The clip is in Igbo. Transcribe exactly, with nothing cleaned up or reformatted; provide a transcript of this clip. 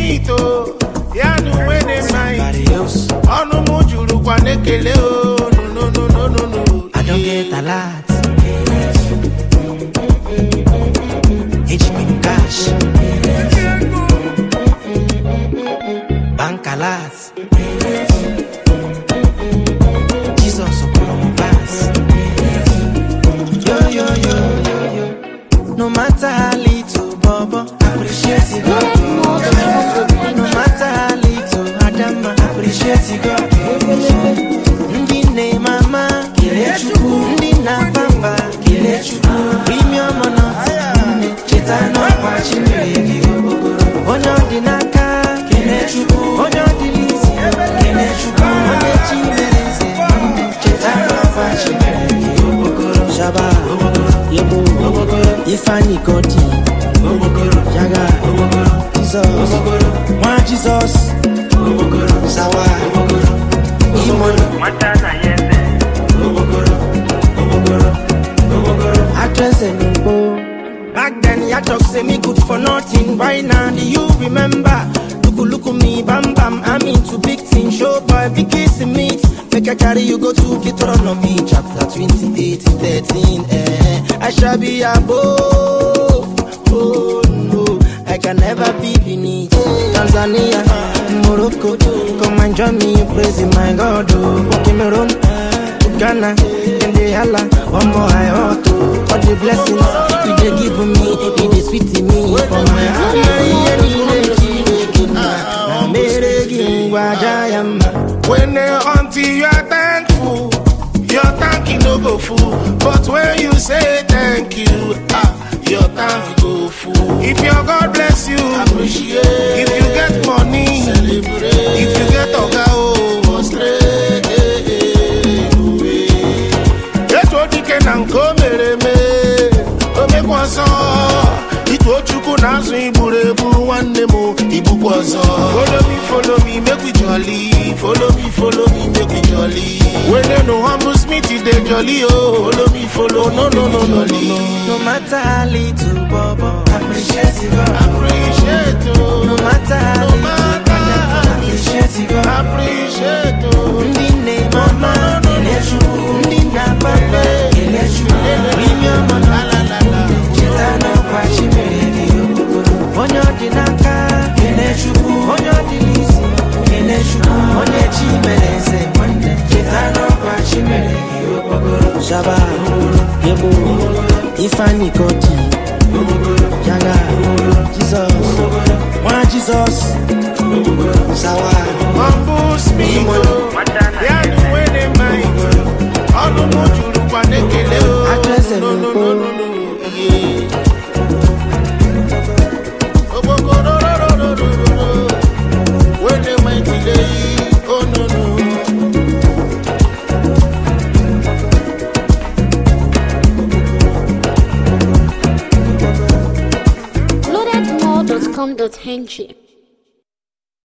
meet oh. Ya no when they mind. Onu mujuru kwa nekele oh. No no no no no. I don't get a lot. H P cash. Bank a lot. Jesus upon pass. Yo yo yo yo yo. No matter how little, Bobo, appreciate it God. No matter how little, Adama, appreciate it God. Ndi ne mama, kilechuku. Ndi na bamba, kilechuku. Premium or not, cheta no pachimiri. Onyo dinaka, kilechuku. Onyo dilisi, kilechuku. Onye chimerese, cheta no pachimiri. Shaba, Yebo, Ifani Koti, Yaga, Jesus, One Jesus, Sawa, Imon, Matana yese. Actress and Numbo. Back then, ya talk say me good for nothing. Why now do you remember? Look, look at me, bam bam. I'm into big things. Show boy, big kissing meat. Make a carry you go to Deuteronomy chapter twenty-eight, thirteen. Eh, I shall be above. Oh no, I can never be beneath. Tanzania, Morocco, come and join me, praising my God. Oh, Cameroon, Ghana, and the Allah, one more I ought to. All the blessings you they give me, it is sweet to me. For my heart, when they until you are thankful, your thank no go full. But when you say thank you, ah, your thank go full. If your God bless you, appreciate. If you get money, celebrate. If you get oga, oh, straight. Get what you can and come me. Come make one song. It what you could ask me, Burebu, one demo, Ibu Kwazo. Follow me, follow me, make we jolly. Follow me, follow me, make me jolly. When they know humble Smith, they jolly. Oh, follow me, follow, no, no, no, no, no. No matter how little, Bobo, appreciate it, God. Appreciate, oh. No matter how No little, matter appreciate it, God. Appreciate, oh. Ndine mama, kilechu. Ndina papa, kilechu. Premium on la la la la. Cheta no pachimiri. Onyo dinaka, kilechu. Onyo dilisi, kilechu. Onye chimerese, cheta no pachimiri. Shaba, Yebo, Ifani Koti, Yaga, Jesus, One Jesus, Sawa, Humble Smith, ya no when they mind. All the more you look at the kele. Actress and No, no, no, no, no. When they mind today, oh no no. loaded more dot com dot n g